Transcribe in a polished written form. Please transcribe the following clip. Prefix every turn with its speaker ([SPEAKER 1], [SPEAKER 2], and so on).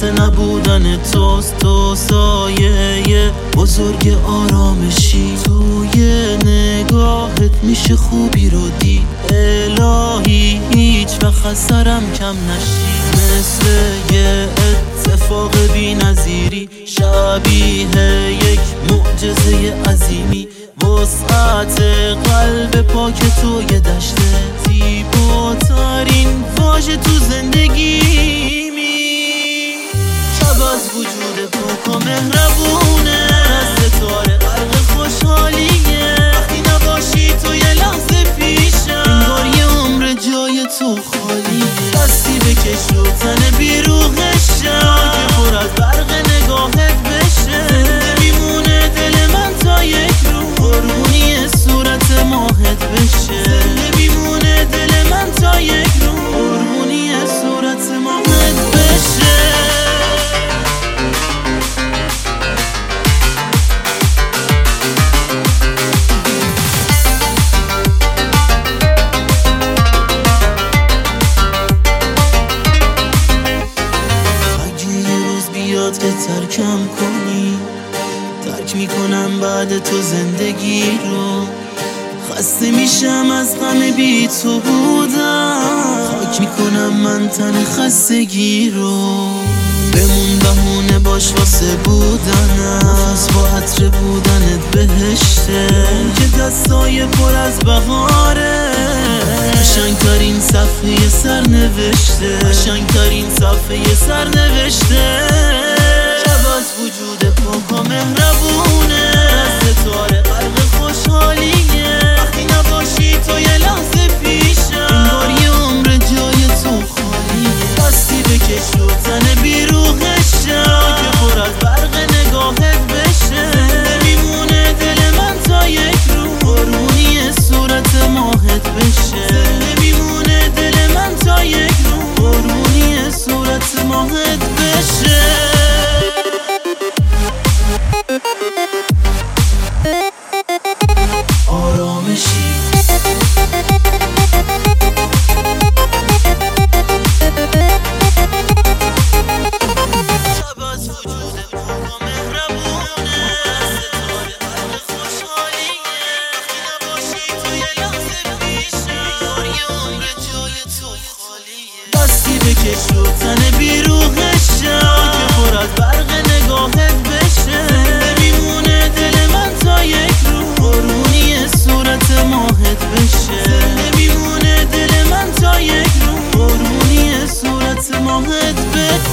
[SPEAKER 1] واسه نبودن توست. تو سایه بزرگ آرامشی، توی نگاهت میشه خوبی رو دید. الهی هیچ وقت از سرم کم نشی، مثل یه اتفاق بی نظیری، شبیه یک معجزه عظیمی. وسعت قلب پاک تو یه دشت، زیباترین واژه تو زندگیمی. شب از وجود پاک و مهربونه، از ستاره غرق خوشحالیه. وقتی نباشی تو یه لحظه پیشم، انگار یه عمر جای تو خالیه. دستی بکش رو تن بیروغشم که پر از برق نگاهت بشه. زنده میمونه دل من تا یک رو، قربونی صورت ماهت بشه. زنده میمونه دل من تا یک رو، قربونی صورت ماهت بشه. که ترکم کنی، ترک میکنم بعد تو زندگی رو. خسته میشم از غم بی تو بودم، خاک میکنم من تن خستگی رو. بمون بهونه باش واسه بودنم، نفس با عطر بودنت بهشته. که دستای پر از بهاره، قشنگترین صفحه سرنوشته، قشنگترین صفحه سرنوشته. شب از وجود پاک و مهربونه، از ستاره غرق خوشحالیه. وقتی نباشی تو یه لحظه پیشم، انگار یه عمر جای تو خالیه. دستی بکش رو تن بیروغشم که پر از برق نگاهت بشه. زنده میمونه دل من تا یک رو، قربونی صورت ماهت بشه. زنده میمونه دل من تا یک رو، قربونی صورت ماهت بشه. آرامشی شب از وجود پاک و مهربونه، ستاره غرق خوشحالیه. وقتی نباشی تو یه لحظه پیشم، انگار یه عمر جای تو خالیه. دستی بکش رو تن بیروغشم که پر از برق نگاهت بشه. زنده میمونه دل من تا یک رو، قربونی صورت ماهت بشه. زنده میمونه دل من تا یک رو، قربونی صورت ماهت بشه.